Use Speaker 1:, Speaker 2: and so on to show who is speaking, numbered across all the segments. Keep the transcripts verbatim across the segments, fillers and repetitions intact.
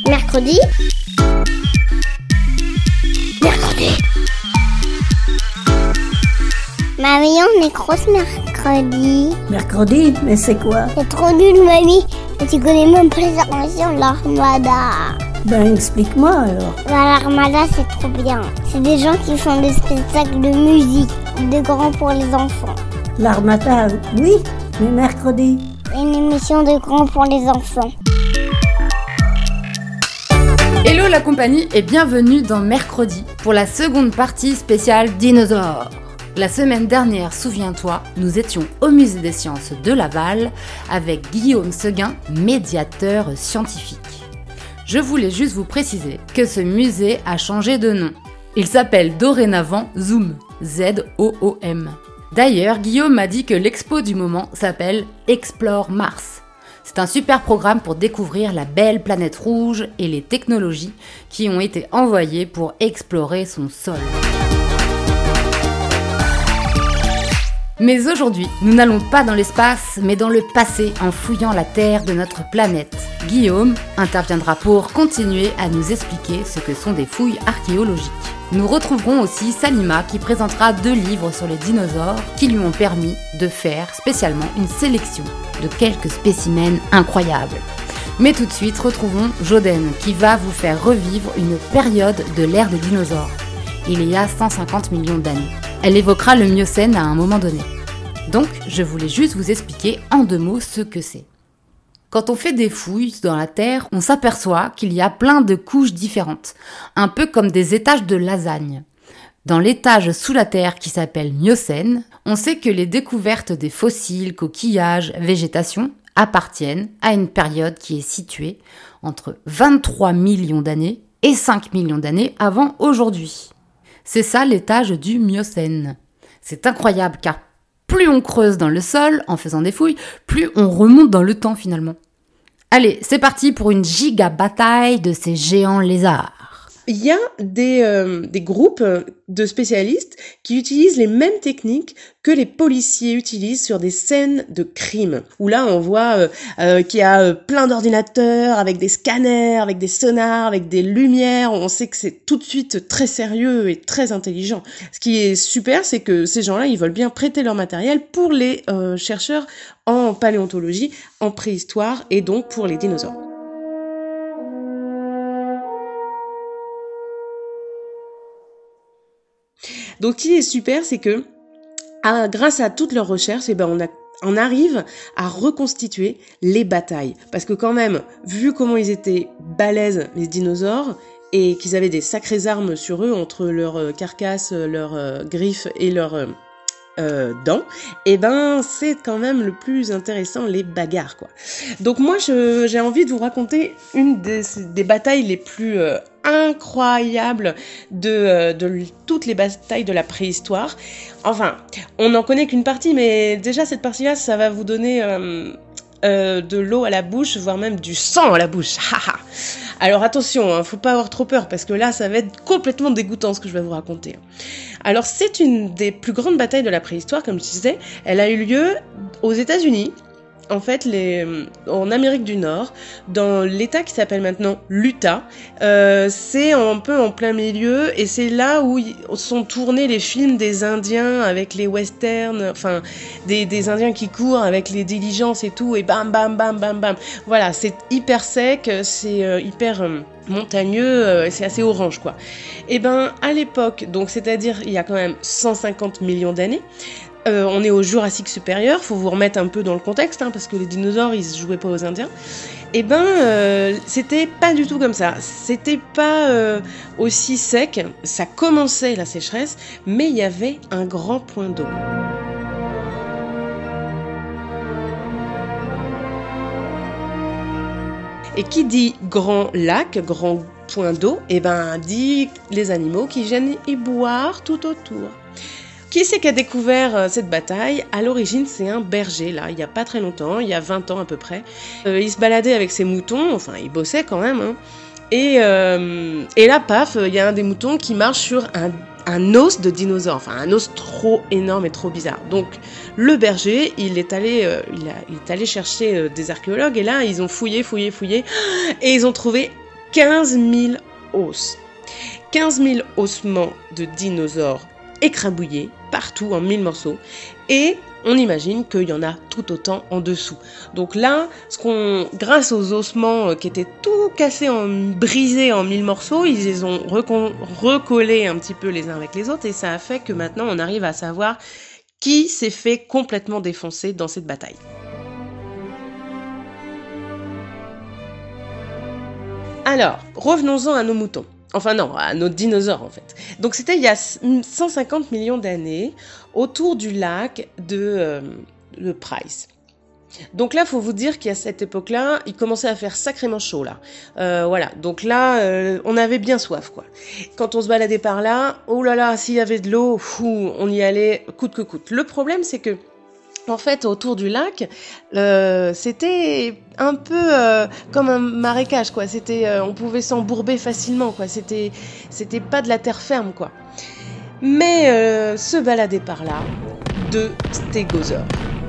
Speaker 1: Mercredi. Mercredi. Mamie, on est grosse mercredi.
Speaker 2: Mercredi? Mais c'est quoi?
Speaker 1: C'est trop nul, mamie. Et tu connais même pas les inventions de l'Armada.
Speaker 2: Ben, explique-moi alors.
Speaker 1: Bah, l'Armada, c'est trop bien. C'est des gens qui font des spectacles de musique, de grands pour les enfants.
Speaker 2: L'Armada, oui, mais mercredi?
Speaker 1: Une émission de grands pour les enfants.
Speaker 3: Hello la compagnie et bienvenue dans Mercredi pour la seconde partie spéciale dinosaures. La semaine dernière, souviens-toi, nous étions au Musée des Sciences de Laval avec Guillaume Seguin, médiateur scientifique. Je voulais juste vous préciser que ce musée a changé de nom. Il s'appelle dorénavant Zoom, Z O O M. D'ailleurs, Guillaume m'a dit que l'expo du moment s'appelle Explore Mars. C'est un super programme pour découvrir la belle planète rouge et les technologies qui ont été envoyées pour explorer son sol. Mais aujourd'hui, nous n'allons pas dans l'espace, mais dans le passé en fouillant la Terre de notre planète. Guillaume interviendra pour continuer à nous expliquer ce que sont des fouilles archéologiques. Nous retrouverons aussi Salima qui présentera deux livres sur les dinosaures qui lui ont permis de faire spécialement une sélection de quelques spécimens incroyables. Mais tout de suite, retrouvons Joden qui va vous faire revivre une période de l'ère des dinosaures, il y a cent cinquante millions d'années. Elle évoquera le Miocène à un moment donné. Donc, je voulais juste vous expliquer en deux mots ce que c'est. Quand on fait des fouilles dans la Terre, on s'aperçoit qu'il y a plein de couches différentes, un peu comme des étages de lasagne. Dans l'étage sous la Terre qui s'appelle Miocène, on sait que les découvertes des fossiles, coquillages, végétation appartiennent à une période qui est située entre vingt-trois millions d'années et cinq millions d'années avant aujourd'hui. C'est ça l'étage du Miocène. C'est incroyable car plus on creuse dans le sol en faisant des fouilles, plus on remonte dans le temps finalement. Allez, c'est parti pour une giga bataille de ces géants lézards.
Speaker 4: Il y a des, euh, des groupes de spécialistes qui utilisent les mêmes techniques que les policiers utilisent sur des scènes de crime. Où là, on voit euh, euh, qu'il y a euh, plein d'ordinateurs, avec des scanners, avec des sonars, avec des lumières. On sait que c'est tout de suite très sérieux et très intelligent. Ce qui est super, c'est que ces gens-là, ils veulent bien prêter leur matériel pour les euh, chercheurs en paléontologie, en préhistoire et donc pour les dinosaures. Donc, ce qui est super, c'est que à, grâce à toutes leurs recherches, eh ben, on, a, on arrive à reconstituer les batailles. Parce que quand même, vu comment ils étaient balèzes, les dinosaures, et qu'ils avaient des sacrées armes sur eux, entre leurs euh, carcasses, leurs euh, griffes et leurs euh, euh, dents, eh ben, c'est quand même le plus intéressant, les bagarres, quoi. Donc moi, je, j'ai envie de vous raconter une des, des batailles les plus... Euh, incroyable de, de toutes les batailles de la préhistoire. Enfin, on n'en connaît qu'une partie, mais déjà cette partie-là, ça va vous donner euh, euh, de l'eau à la bouche, voire même du sang à la bouche. Alors attention, hein, faut pas avoir trop peur, parce que là, ça va être complètement dégoûtant ce que je vais vous raconter. Alors c'est une des plus grandes batailles de la préhistoire, comme je disais. Elle a eu lieu aux États-Unis. En fait, les, en Amérique du Nord, dans l'État qui s'appelle maintenant l'Utah, euh, c'est un peu en plein milieu et c'est là où sont tournés les films des Indiens avec les westerns, enfin des, des Indiens qui courent avec les diligences et tout, et bam bam bam bam bam. Voilà, c'est hyper sec, c'est euh, hyper euh, montagneux, euh, c'est assez orange quoi. Et ben à l'époque, donc c'est-à-dire il y a quand même cent cinquante millions d'années. Euh, on est au Jurassique supérieur, faut vous remettre un peu dans le contexte, hein, parce que les dinosaures, ils se jouaient pas aux Indiens. Et ben, euh, c'était pas du tout comme ça. C'était pas euh, aussi sec. Ça commençait la sécheresse, mais il y avait un grand point d'eau. Et qui dit grand lac, grand point d'eau, et ben dit les animaux qui viennent y boire tout autour. Qui c'est qui a découvert euh, cette bataille ? À l'origine, c'est un berger, là, il n'y a pas très longtemps, il y a vingt ans à peu près. Euh, il se baladait avec ses moutons, enfin, il bossait quand même, hein. Et, euh, et là, paf, il y a un des moutons qui marche sur un, un os de dinosaure, enfin, un os trop énorme et trop bizarre. Donc, le berger, il est allé, euh, il, a, il est allé chercher euh, des archéologues, et là, ils ont fouillé, fouillé, fouillé, et ils ont trouvé quinze mille os. quinze mille ossements de dinosaures écrabouillés partout en mille morceaux. Et on imagine qu'il y en a tout autant en dessous. Donc là, ce qu'on, grâce aux ossements qui étaient tout cassés, en, brisés en mille morceaux, ils les ont recon, recollés un petit peu les uns avec les autres et ça a fait que maintenant on arrive à savoir qui s'est fait complètement défoncer dans cette bataille. Alors, revenons-en à nos moutons. Enfin non, à nos dinosaures en fait. Donc c'était il y a cent cinquante millions d'années, autour du lac de, euh, de Price. Donc là, faut vous dire qu'à cette époque-là, il commençait à faire sacrément chaud là. Euh, voilà, donc là, euh, on avait bien soif quoi. Quand on se baladait par là, oh là là, s'il y avait de l'eau, fou, on y allait coûte que coûte. Le problème, c'est que en fait, autour du lac, euh, c'était un peu euh, comme un marécage, quoi. C'était, euh, on pouvait s'embourber facilement, quoi. C'était, c'était pas de la terre ferme, quoi. Mais euh, se balader par là, de stégosaures.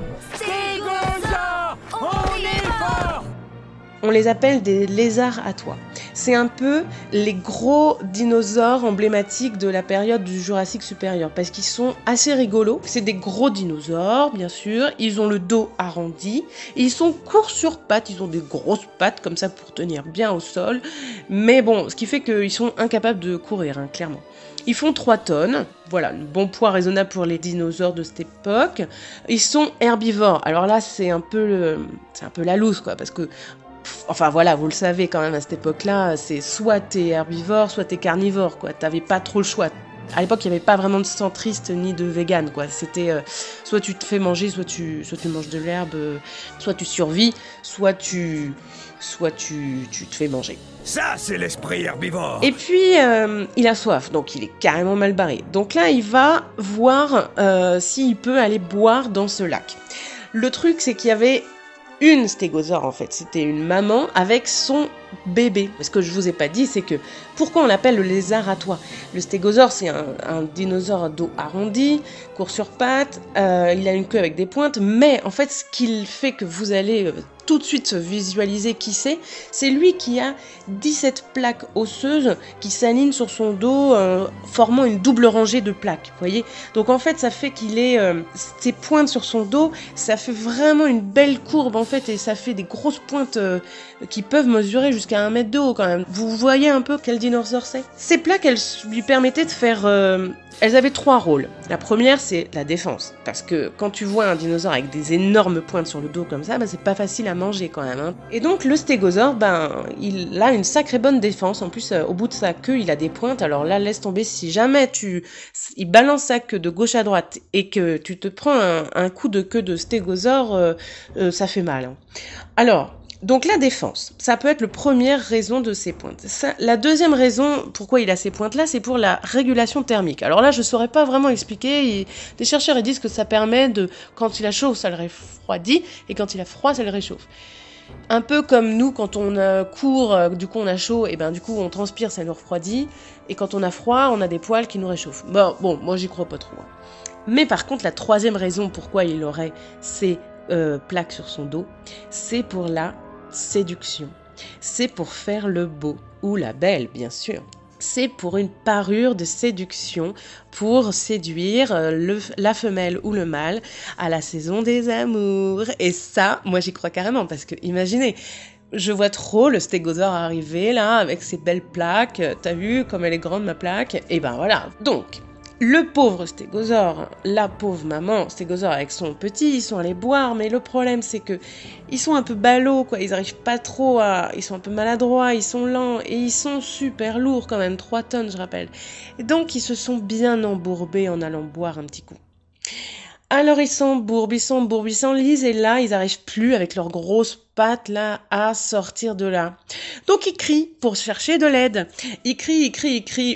Speaker 5: Stégosaures, on est fort.
Speaker 4: On les appelle des lézards à toit. C'est un peu les gros dinosaures emblématiques de la période du Jurassique supérieur, parce qu'ils sont assez rigolos. C'est des gros dinosaures, bien sûr. Ils ont le dos arrondi. Et ils sont courts sur pattes. Ils ont des grosses pattes, comme ça, pour tenir bien au sol. Mais bon, ce qui fait qu'ils sont incapables de courir, hein, clairement. Ils font trois tonnes. Voilà, un bon poids raisonnable pour les dinosaures de cette époque. Ils sont herbivores. Alors là, c'est un peu, le... c'est un peu la loose, quoi, parce que enfin voilà, vous le savez quand même à cette époque-là, c'est soit t'es herbivore, soit t'es carnivore, quoi. T'avais pas trop le choix. À l'époque, il n'y avait pas vraiment de centriste ni de vegan, quoi. C'était euh, soit tu te fais manger, soit tu, soit tu manges de l'herbe, euh, soit tu survis, soit tu, soit tu, tu te fais manger.
Speaker 5: Ça, c'est l'esprit herbivore.
Speaker 4: Et puis, euh, il a soif, donc il est carrément mal barré. Donc là, il va voir euh, s'il peut aller boire dans ce lac. Le truc, c'est qu'il y avait une stégosaure en fait, c'était une maman avec son bébé. Ce que je vous ai pas dit, c'est que pourquoi on l'appelle le lézard à toit. Le stégosaure, c'est un, un dinosaure à dos arrondi, court sur pattes, euh, il a une queue avec des pointes, mais en fait, ce qui fait que vous allez euh, tout de suite visualiser qui c'est, c'est lui qui a dix-sept plaques osseuses qui s'alignent sur son dos, euh, formant une double rangée de plaques, vous voyez. Donc en fait, ça fait qu'il est, euh, ces pointes sur son dos, ça fait vraiment une belle courbe en fait, et ça fait des grosses pointes euh, qui peuvent mesurer jusqu'à un mètre de haut quand même. Vous voyez un peu quel dinosaure c'est ? Ces plaques, elles lui permettaient de faire... Euh, elles avaient trois rôles. La première, c'est la défense. Parce que quand tu vois un dinosaure avec des énormes pointes sur le dos comme ça, bah, c'est pas facile à manger quand même. Hein. Et donc le stégosaure, ben, il a une sacrée bonne défense. En plus, euh, au bout de sa queue, il a des pointes. Alors là, laisse tomber. Si jamais tu... il balance sa queue de gauche à droite et que tu te prends un, un coup de queue de stégosaure, euh, euh, ça fait mal. Hein. Alors... donc la défense, ça peut être la première raison de ces pointes. Ça, la deuxième raison pourquoi il a ces pointes-là, c'est pour la régulation thermique. Alors là, je saurais pas vraiment expliquer. Il, des chercheurs ils disent que ça permet de, quand il a chaud, ça le refroidit, et quand il a froid, ça le réchauffe. Un peu comme nous, quand on euh, court, euh, du coup on a chaud, et ben du coup on transpire, ça nous refroidit, et quand on a froid, on a des poils qui nous réchauffent. Bon, bon, moi j'y crois pas trop. Hein. Mais par contre, la troisième raison pourquoi il aurait ces euh, plaques sur son dos, c'est pour la séduction. C'est pour faire le beau, ou la belle, bien sûr. C'est pour une parure de séduction, pour séduire le, la femelle ou le mâle à la saison des amours. Et ça, moi j'y crois carrément, parce que imaginez, je vois trop le stégosaure arriver là, avec ses belles plaques. T'as vu comme elle est grande ma plaque ? Et ben voilà, donc... le pauvre stégosaure, la pauvre maman stégosaure avec son petit, ils sont allés boire, mais le problème c'est que ils sont un peu ballots, quoi, ils arrivent pas trop à... ils sont un peu maladroits, ils sont lents, et ils sont super lourds quand même, trois tonnes je rappelle. Et donc ils se sont bien embourbés en allant boire un petit coup. Alors ils s'embourbent, ils s'embourbent, ils s'enlisent, et là ils arrivent plus avec leurs grosses pattes là à sortir de là. Donc ils crient pour chercher de l'aide. Ils crient, ils crient, ils crient.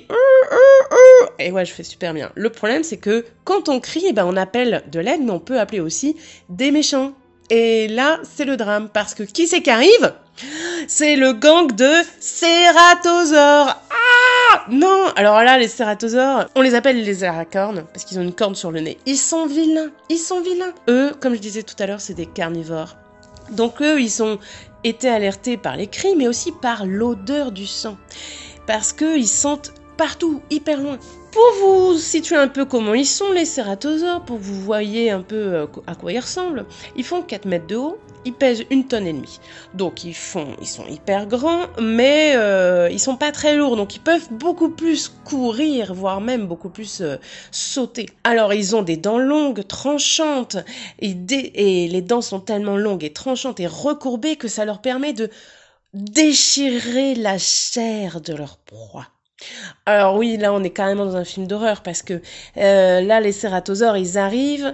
Speaker 4: Et ouais, je fais super bien. Le problème c'est que quand on crie, eh ben on appelle de l'aide, mais on peut appeler aussi des méchants. Et là c'est le drame, parce que qui c'est qui arrive ? C'est le gang de cératosaures. Ah non, alors là les cératosaures, on les appelle les aracornes parce qu'ils ont une corne sur le nez. Ils sont vilains, ils sont vilains. Eux, comme je disais tout à l'heure, c'est des carnivores. Donc eux, ils ont été alertés par les cris, mais aussi par l'odeur du sang. Parce qu'ils sentent partout, hyper loin. Pour vous situer un peu comment ils sont, les cératosaures, pour que vous voyez un peu à quoi ils ressemblent, ils font quatre mètres de haut, ils pèsent une tonne et demie. Donc ils font, ils sont hyper grands, mais euh, ils sont pas très lourds, donc ils peuvent beaucoup plus courir, voire même beaucoup plus euh, sauter. Alors ils ont des dents longues, tranchantes, et, dé- et les dents sont tellement longues et tranchantes et recourbées que ça leur permet de déchirer la chair de leur proie. Alors oui, là on est carrément dans un film d'horreur parce que euh, là les cératosaures ils arrivent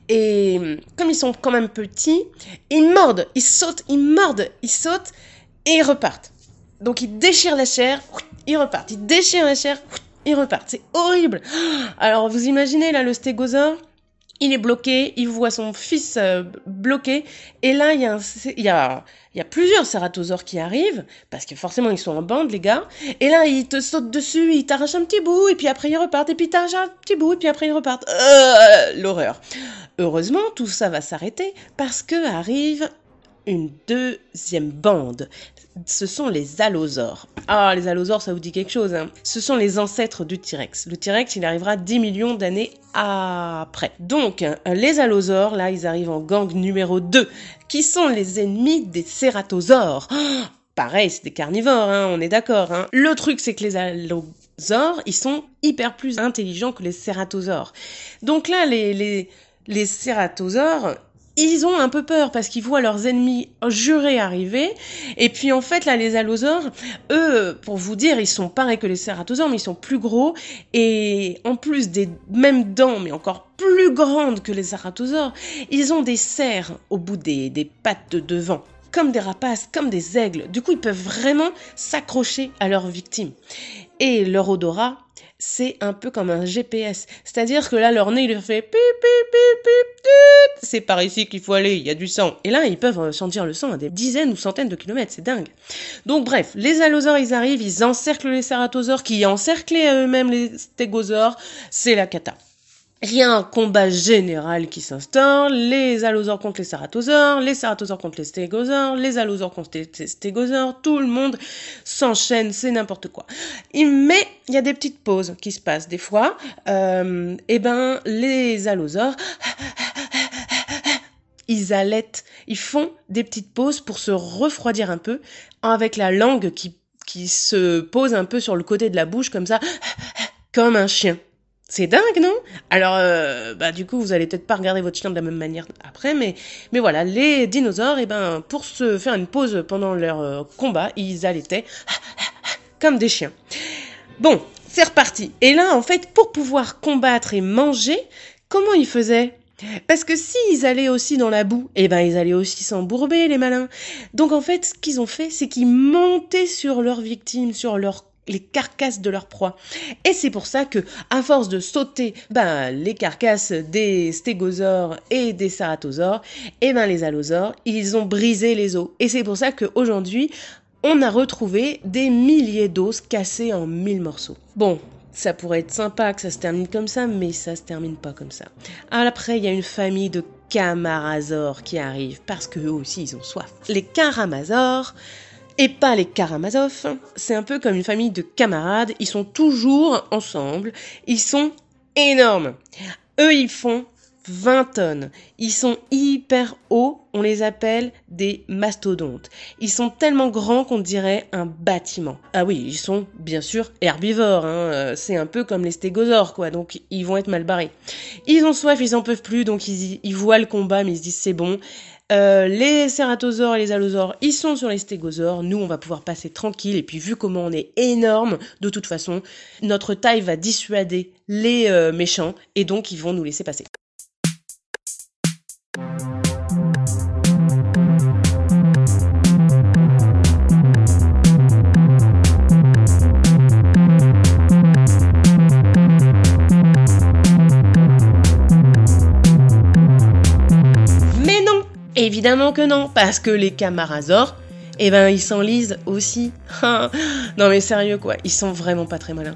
Speaker 4: et comme ils sont quand même petits, ils mordent, ils sautent, ils mordent, ils sautent et ils repartent. Donc ils déchirent la chair, ils repartent, ils déchirent la chair, ils repartent. C'est horrible. Alors vous imaginez là le stégosaure, il est bloqué, il voit son fils euh, bloqué et là il y a un, il y a Il y a plusieurs cératosaures qui arrivent, parce que forcément ils sont en bande les gars, et là ils te sautent dessus, ils t'arrachent un petit bout, et puis après ils repartent, et puis ils t'arrachent un petit bout, et puis après ils repartent. Euh, l'horreur. Heureusement, tout ça va s'arrêter, parce que arrive une deuxième bande. Ce sont les allosaures. Ah, les allosaures, ça vous dit quelque chose, hein. Ce sont les ancêtres du T-Rex. Le T-Rex, il arrivera dix millions d'années après. Donc, les allosaures, là, ils arrivent en gang numéro deux, qui sont les ennemis des cératosaures. Oh, pareil, c'est des carnivores, hein, on est d'accord. Hein. Le truc, c'est que les allosaures, ils sont hyper plus intelligents que les cératosaures. Donc là, les, les, les cératosaures, ils ont un peu peur parce qu'ils voient leurs ennemis jurés arriver. Et puis en fait, là, les allosaures, eux, pour vous dire, ils sont pareils que les cératosaures, mais ils sont plus gros. Et en plus des mêmes dents, mais encore plus grandes que les cératosaures, ils ont des serres au bout des, des pattes de devant. Comme des rapaces, comme des aigles. Du coup, ils peuvent vraiment s'accrocher à leurs victimes. Et leur odorat, c'est un peu comme un G P S. C'est-à-dire que là, leur nez, il leur fait pip, pip, pip, pip, pip. C'est par ici qu'il faut aller, il y a du sang. Et là, ils peuvent sentir le sang à des dizaines ou centaines de kilomètres, c'est dingue. Donc bref, les allosaures, ils arrivent, ils encerclent les cératosaures, qui encerclaient eux-mêmes les stégosaures. C'est la cata. Il y a un combat général qui s'instaure, les allosaures contre les cératosaures, les cératosaures contre les stégosaures, les allosaures contre les stégosaures, tout le monde s'enchaîne, c'est n'importe quoi. Mais il y a des petites pauses qui se passent des fois, euh, et ben les allosaures, ils allaitent, ils font des petites pauses pour se refroidir un peu, avec la langue qui, qui se pose un peu sur le côté de la bouche comme ça, comme un chien. C'est dingue, non? Alors, euh, bah du coup, vous allez peut-être pas regarder votre chien de la même manière après, mais mais voilà, les dinosaures, eh ben, pour se faire une pause pendant leur euh, combat, ils allaitaient comme des chiens. Bon, c'est reparti. Et là, en fait, pour pouvoir combattre et manger, comment ils faisaient? Parce que s'ils allaient aussi dans la boue, eh ben ils allaient aussi s'embourber, les malins. Donc en fait, ce qu'ils ont fait, c'est qu'ils montaient sur leurs victimes, sur leurs les carcasses de leur proie. Et c'est pour ça que, à force de sauter, ben, les carcasses des stégosaures et des cératosaures, et ben, les allosaures, ils ont brisé les os. Et c'est pour ça qu'aujourd'hui, on a retrouvé des milliers d'os cassés en mille morceaux. Bon, ça pourrait être sympa que ça se termine comme ça, mais ça se termine pas comme ça. Après, il y a une famille de camarasaures qui arrive, parce qu'eux aussi, ils ont soif. Les camarasaures, et pas les Karamazov, c'est un peu comme une famille de camarades, ils sont toujours ensemble, ils sont énormes. Eux, ils font vingt tonnes, ils sont hyper hauts, on les appelle des mastodontes. Ils sont tellement grands qu'on dirait un bâtiment. Ah oui, ils sont bien sûr herbivores, hein. C'est un peu comme les stégosaures, quoi, donc ils vont être mal barrés. Ils ont soif, ils en peuvent plus, donc ils, ils voient le combat, mais ils se disent c'est bon. Euh, les cératosaures et les allosaures, ils sont sur les stégosaures. Nous, on va pouvoir passer tranquille. Et puis, vu comment on est énorme, de toute façon, notre taille va dissuader les euh, méchants. Et donc, ils vont nous laisser passer. Évidemment que non, parce que les camarasaures, eh ben, ils s'enlisent aussi. Non mais sérieux quoi, ils sont vraiment pas très malins.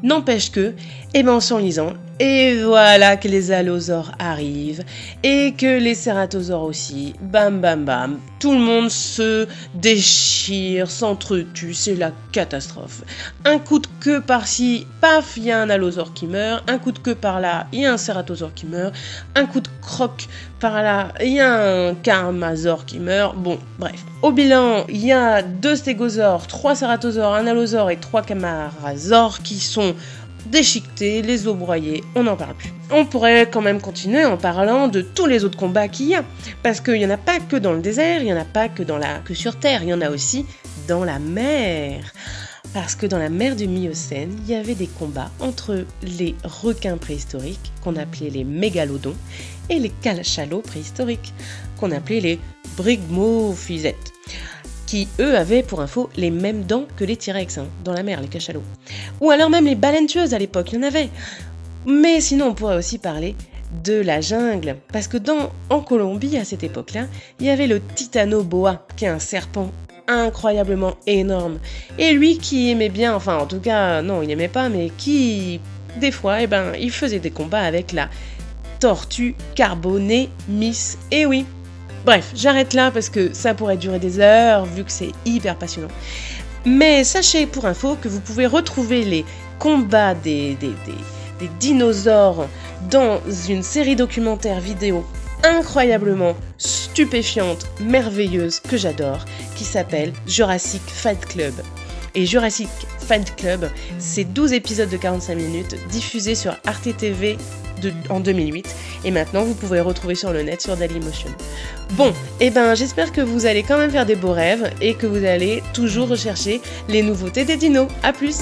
Speaker 4: N'empêche que, eh ben en s'en lisant, et voilà que les allosaures arrivent, et que les cératosaures aussi, bam bam bam, tout le monde se déchire, s'entretue, c'est la catastrophe. Un coup de queue par-ci, paf, il y a un allosaure qui meurt, un coup de queue par-là, il y a un cératosaure qui meurt, un coup de croc par-là, il y a un carmasaure qui meurt, bon, bref. Au bilan, il y a deux stégosaures, trois cératosaures, un allosaure et trois camarasaures qui sont déchiquetés, les os broyés, on n'en parle plus. On pourrait quand même continuer en parlant de tous les autres combats qu'il y a, parce qu'il n'y en a pas que dans le désert, il n'y en a pas que, dans la... que sur Terre, il y en a aussi dans la mer. Parce que dans la mer du Miocène, il y avait des combats entre les requins préhistoriques, qu'on appelait les mégalodons, et les cachalots préhistoriques, qu'on appelait les brygmophysettes, qui, eux, avaient, pour info, les mêmes dents que les T-Rex, hein, dans la mer, les cachalots. Ou alors même les baleines tueuses, à l'époque, il y en avait. Mais sinon, on pourrait aussi parler de la jungle, parce que dans, en Colombie, à cette époque-là, il y avait le titanoboa, qui est un serpent incroyablement énorme. Et lui qui aimait bien, enfin, en tout cas, non, il n'aimait pas, mais qui, des fois, eh ben, il faisait des combats avec la tortue carbonée Miss. Et oui. Bref, j'arrête là parce que ça pourrait durer des heures vu que c'est hyper passionnant. Mais sachez pour info que vous pouvez retrouver les combats des, des, des, des dinosaures dans une série documentaire vidéo incroyablement stupéfiante, merveilleuse, que j'adore, qui s'appelle Jurassic Fight Club. Et Jurassic Fight Club, c'est douze épisodes de quarante-cinq minutes diffusés sur Arte T V de, en deux mille huit, et maintenant vous pouvez retrouver sur le net sur Dailymotion. Bon, et eh ben j'espère que vous allez quand même faire des beaux rêves et que vous allez toujours rechercher les nouveautés des dinos. À plus.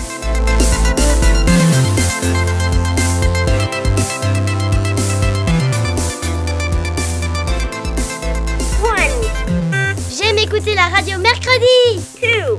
Speaker 1: J'aime écouter la radio mercredi. Two.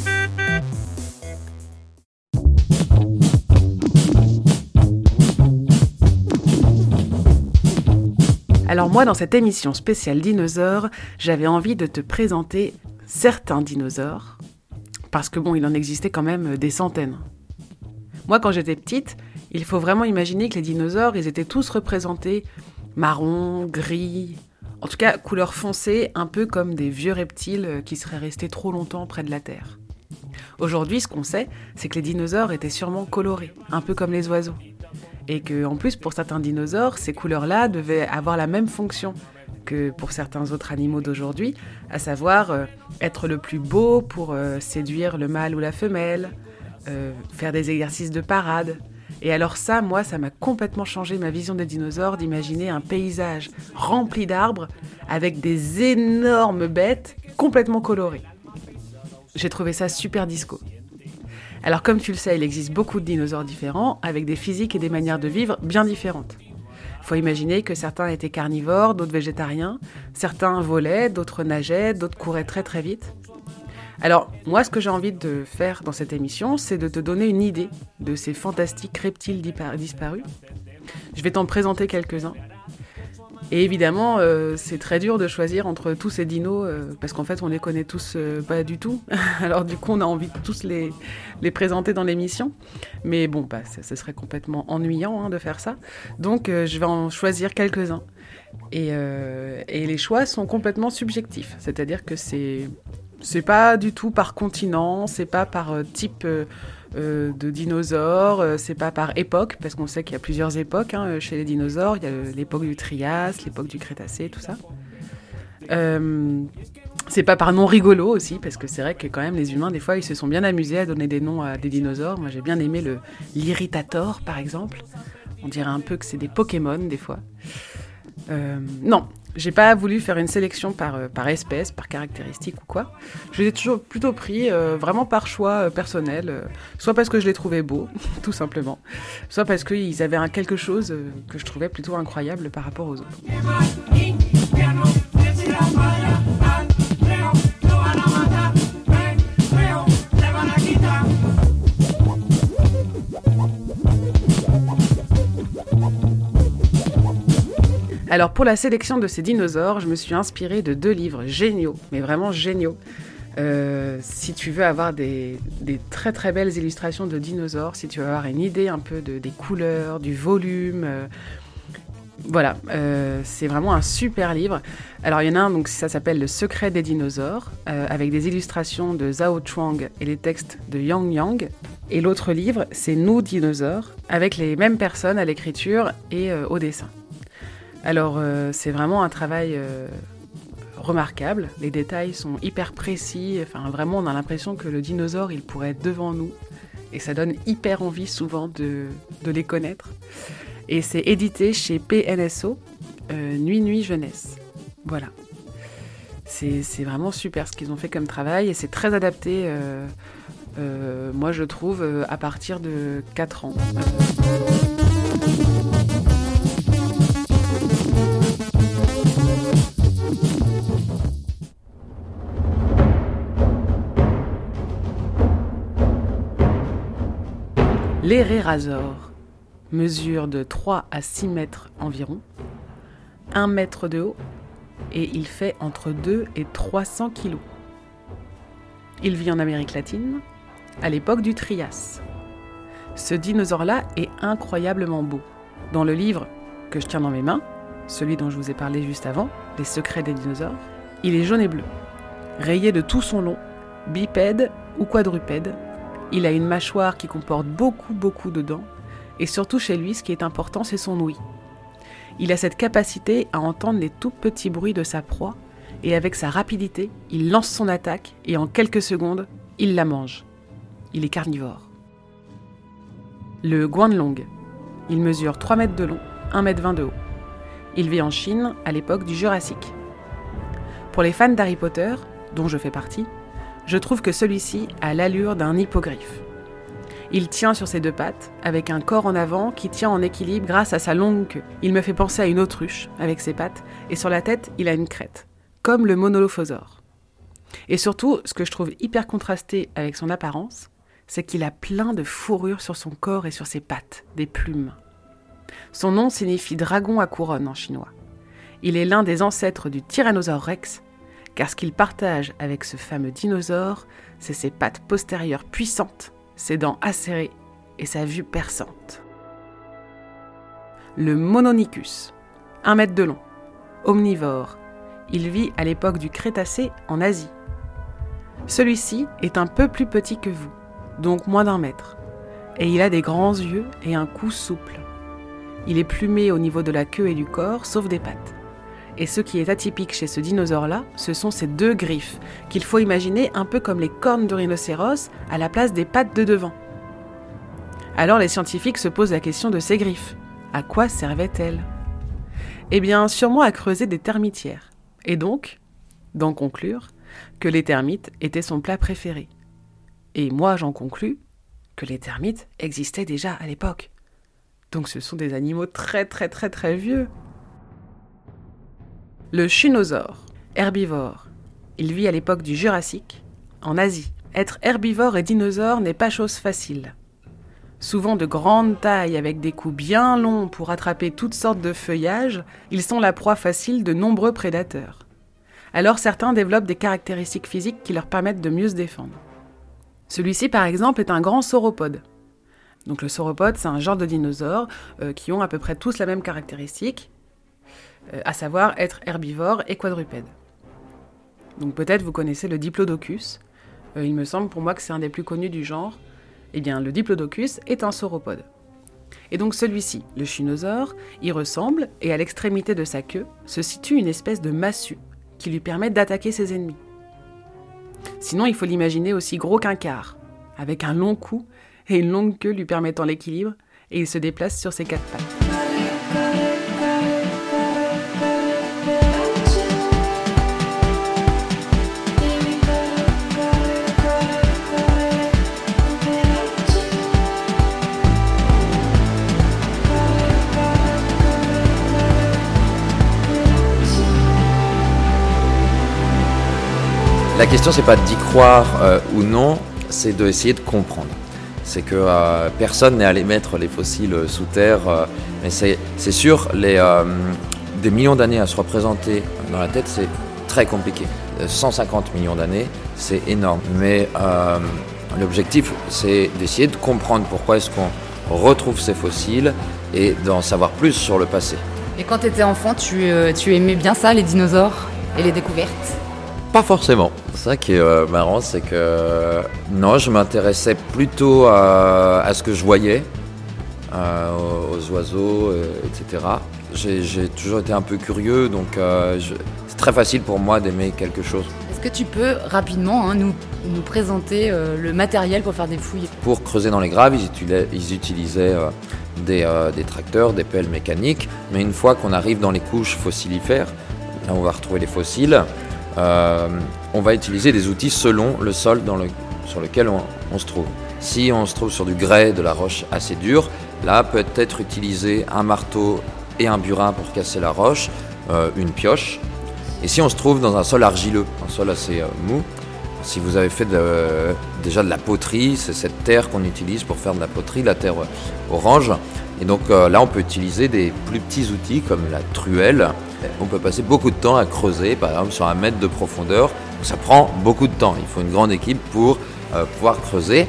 Speaker 6: Alors moi, dans cette émission spéciale dinosaures, j'avais envie de te présenter certains dinosaures, parce que bon, il en existait quand même des centaines. Moi, quand j'étais petite, il faut vraiment imaginer que les dinosaures, ils étaient tous représentés marron, gris, en tout cas couleur foncée, un peu comme des vieux reptiles qui seraient restés trop longtemps près de la Terre. Aujourd'hui, ce qu'on sait, c'est que les dinosaures étaient sûrement colorés, un peu comme les oiseaux. Et qu'en plus, pour certains dinosaures, ces couleurs-là devaient avoir la même fonction que pour certains autres animaux d'aujourd'hui, à savoir euh, être le plus beau pour euh, séduire le mâle ou la femelle, euh, faire des exercices de parade. Et alors ça, moi, ça m'a complètement changé ma vision des dinosaures, d'imaginer un paysage rempli d'arbres avec des énormes bêtes complètement colorées. J'ai trouvé ça super disco. Alors comme tu le sais, il existe beaucoup de dinosaures différents, avec des physiques et des manières de vivre bien différentes. Il faut imaginer que certains étaient carnivores, d'autres végétariens, certains volaient, d'autres nageaient, d'autres couraient très très vite. Alors moi, ce que j'ai envie de faire dans cette émission, c'est de te donner une idée de ces fantastiques reptiles disparus. Je vais t'en présenter quelques-uns. Et évidemment, euh, c'est très dur de choisir entre tous ces dinos, euh, parce qu'en fait, on les connaît tous euh, pas du tout. Alors du coup, on a envie de tous les, les présenter dans l'émission. Mais bon, bah, ça, ça serait complètement ennuyant hein, de faire ça. Donc, euh, je vais en choisir quelques-uns. Et, euh, et les choix sont complètement subjectifs. C'est-à-dire que c'est, c'est pas du tout par continent, c'est pas par euh, type... Euh, Euh, de dinosaures, euh, c'est pas par époque, parce qu'on sait qu'il y a plusieurs époques hein, chez les dinosaures, il y a l'époque du Trias, l'époque du Crétacé, tout ça. Euh, c'est pas par nom rigolo aussi, parce que c'est vrai que quand même les humains, des fois, ils se sont bien amusés à donner des noms à des dinosaures. Moi, j'ai bien aimé le l'Irritator, par exemple. On dirait un peu que c'est des Pokémon, des fois. Euh, non, j'ai pas voulu faire une sélection par, euh, par espèce, par caractéristique ou quoi. Je les ai toujours plutôt pris euh, vraiment par choix euh, personnel, euh, soit parce que je les trouvais beaux, tout simplement, soit parce qu'ils avaient un quelque chose euh, que je trouvais plutôt incroyable par rapport aux autres. Alors pour la sélection de ces dinosaures, je me suis inspirée de deux livres géniaux, mais vraiment géniaux, Euh, si tu veux avoir des, des très très belles illustrations de dinosaures, si tu veux avoir une idée un peu de, des couleurs, du volume, euh, voilà, euh, c'est vraiment un super livre. Alors il y en a un, donc ça s'appelle Le secret des dinosaures, euh, avec des illustrations de Zhao Chuang et les textes de Yang Yang. Et l'autre livre, c'est Nous dinosaures, avec les mêmes personnes à l'écriture et euh, au dessin. Alors euh, c'est vraiment un travail euh, remarquable, les détails sont hyper précis, enfin vraiment on a l'impression que le dinosaure il pourrait être devant nous, et ça donne hyper envie souvent de, de les connaître. Et c'est édité chez P N S O, euh, Nuit Nuit Jeunesse. Voilà. C'est, c'est vraiment super ce qu'ils ont fait comme travail, et c'est très adapté, euh, euh, moi je trouve, euh, à partir de quatre ans. L'Hérérazor mesure de trois à six mètres environ, un mètre de haut, et il fait entre deux et trois cents kilos. Il vit en Amérique latine, à l'époque du Trias. Ce dinosaure-là est incroyablement beau. Dans le livre que je tiens dans mes mains, celui dont je vous ai parlé juste avant, Les secrets des dinosaures, il est jaune et bleu, rayé de tout son long, bipède ou quadrupède. Il a une mâchoire qui comporte beaucoup, beaucoup de dents. Et surtout chez lui, ce qui est important, c'est son ouïe. Il a cette capacité à entendre les tout petits bruits de sa proie. Et avec sa rapidité, il lance son attaque et en quelques secondes, il la mange. Il est carnivore. Le Guanlong. Il mesure trois mètres de long, un mètre vingt de haut. Il vit en Chine à l'époque du Jurassique. Pour les fans d'Harry Potter, dont je fais partie, je trouve que celui-ci a l'allure d'un hippogriffe. Il tient sur ses deux pattes, avec un corps en avant qui tient en équilibre grâce à sa longue queue. Il me fait penser à une autruche, avec ses pattes, et sur la tête, il a une crête, comme le monolophosaure. Et surtout, ce que je trouve hyper contrasté avec son apparence, c'est qu'il a plein de fourrures sur son corps et sur ses pattes, des plumes. Son nom signifie dragon à couronne en chinois. Il est l'un des ancêtres du Tyrannosaure Rex, car ce qu'il partage avec ce fameux dinosaure, c'est ses pattes postérieures puissantes, ses dents acérées et sa vue perçante. Le Mononicus, un mètre de long, omnivore. Il vit à l'époque du Crétacé en Asie. Celui-ci est un peu plus petit que vous, donc moins d'un mètre, et il a des grands yeux et un cou souple. Il est plumé au niveau de la queue et du corps, sauf des pattes. Et ce qui est atypique chez ce dinosaure-là, ce sont ses deux griffes, qu'il faut imaginer un peu comme les cornes de rhinocéros à la place des pattes de devant. Alors les scientifiques se posent la question de ces griffes. À quoi servaient-elles ? Eh bien, sûrement à creuser des termitières. Et donc, d'en conclure, que les termites étaient son plat préféré. Et moi, j'en conclus que les termites existaient déjà à l'époque. Donc ce sont des animaux très très très très vieux. Le Shunosaure, herbivore. Il vit à l'époque du Jurassique, en Asie. Être herbivore et dinosaure n'est pas chose facile. Souvent de grande taille avec des coups bien longs pour attraper toutes sortes de feuillages, ils sont la proie facile de nombreux prédateurs. Alors certains développent des caractéristiques physiques qui leur permettent de mieux se défendre. Celui-ci par exemple est un grand sauropode. Donc le sauropode, c'est un genre de dinosaures euh, qui ont à peu près tous la même caractéristique, euh, à savoir être herbivore et quadrupède. Donc peut-être vous connaissez le Diplodocus. Euh, il me semble pour moi que c'est un des plus connus du genre. Eh bien, le Diplodocus est un sauropode. Et donc celui-ci, le Shunosaure, y ressemble et à l'extrémité de sa queue se situe une espèce de massue qui lui permet d'attaquer ses ennemis. Sinon, il faut l'imaginer aussi gros qu'un quart, avec un long cou et une longue queue lui permettant l'équilibre, et il se déplace sur ses quatre pattes.
Speaker 7: La question, c'est pas d'y croire euh, ou non, c'est d'essayer de comprendre. C'est que euh, personne n'est allé mettre les fossiles sous terre, euh, mais c'est, c'est sûr, les, euh, des millions d'années à se représenter dans la tête, c'est très compliqué. cent cinquante millions d'années, c'est énorme. Mais euh, l'objectif, c'est d'essayer de comprendre pourquoi est-ce qu'on retrouve ces fossiles et d'en savoir plus sur le passé.
Speaker 3: Et quand tu étais enfant, tu, euh, tu aimais bien ça, les dinosaures et les découvertes ?
Speaker 7: Pas forcément. Ça qui est euh, marrant, c'est que euh, non, je m'intéressais plutôt à, à ce que je voyais, euh, aux oiseaux, euh, et cetera. J'ai, j'ai toujours été un peu curieux, donc euh, je, c'est très facile pour moi d'aimer quelque chose.
Speaker 3: Est-ce que tu peux rapidement hein, nous, nous présenter euh, le matériel pour faire des fouilles ?
Speaker 7: Pour creuser dans les graves, ils utilisaient, ils utilisaient euh, des, euh, des tracteurs, des pelles mécaniques, mais une fois qu'on arrive dans les couches fossilifères, là on va retrouver les fossiles, euh, on va utiliser des outils selon le sol dans le, sur lequel on, on se trouve. Si on se trouve sur du grès, de la roche assez dure, là peut être utilisé un marteau et un burin pour casser la roche, euh, une pioche. Et si on se trouve dans un sol argileux, un sol assez euh, mou, si vous avez fait de, euh, déjà de la poterie, c'est cette terre qu'on utilise pour faire de la poterie, la terre euh, orange. Et donc euh, là, on peut utiliser des plus petits outils comme la truelle. On peut passer beaucoup de temps à creuser, par exemple sur un mètre de profondeur. Ça prend beaucoup de temps. Il faut une grande équipe pour euh, pouvoir creuser.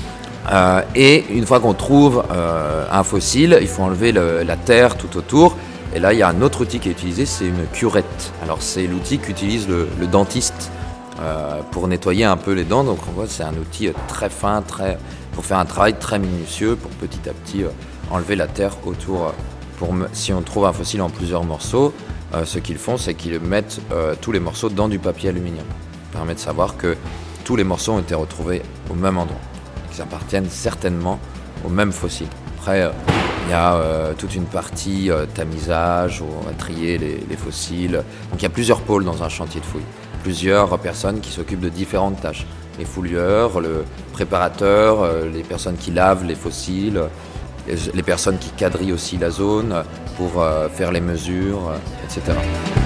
Speaker 7: Euh, et une fois qu'on trouve euh, un fossile, il faut enlever le, la terre tout autour. Et là, il y a un autre outil qui est utilisé, c'est une curette. Alors, c'est l'outil qu'utilise le, le dentiste euh, pour nettoyer un peu les dents. Donc, on voit, c'est un outil très fin, très, pour faire un travail très minutieux, pour petit à petit euh, enlever la terre autour. Pour, si on trouve un fossile en plusieurs morceaux, euh, ce qu'ils font, c'est qu'ils mettent euh, tous les morceaux dans du papier aluminium. Ça permet de savoir que tous les morceaux ont été retrouvés au même endroit. Qu'ils appartiennent certainement au même fossile. Après, euh, il y a euh, toute une partie euh, tamisage, où on va trier les, les fossiles. Donc il y a plusieurs pôles dans un chantier de fouilles. Plusieurs personnes qui s'occupent de différentes tâches. Les fouilleurs, le préparateur, euh, les personnes qui lavent les fossiles, les, les personnes qui quadrillent aussi la zone pour euh, faire les mesures, euh, et cetera.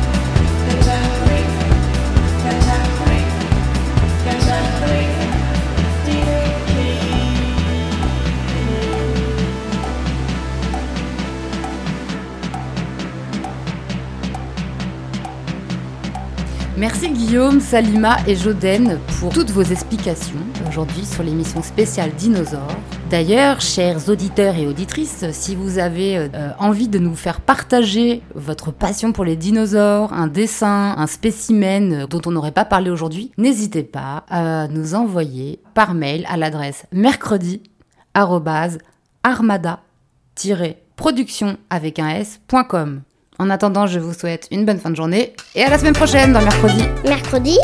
Speaker 3: Merci Guillaume, Salima et Joden pour toutes vos explications aujourd'hui sur l'émission spéciale Dinosaures. D'ailleurs, chers auditeurs et auditrices, si vous avez euh, envie de nous faire partager votre passion pour les dinosaures, un dessin, un spécimen dont on n'aurait pas parlé aujourd'hui, n'hésitez pas à nous envoyer par mail à l'adresse mercredi arobase armada tiret production avec un s point com. En attendant, je vous souhaite une bonne fin de journée et à la semaine prochaine dans Mercredi.
Speaker 1: Mercredi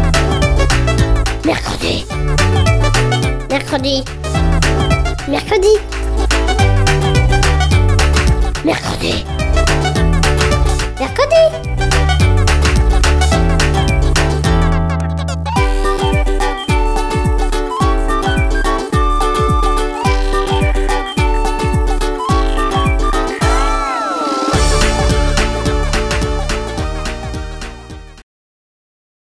Speaker 1: Mercredi Mercredi Mercredi Mercredi Mercredi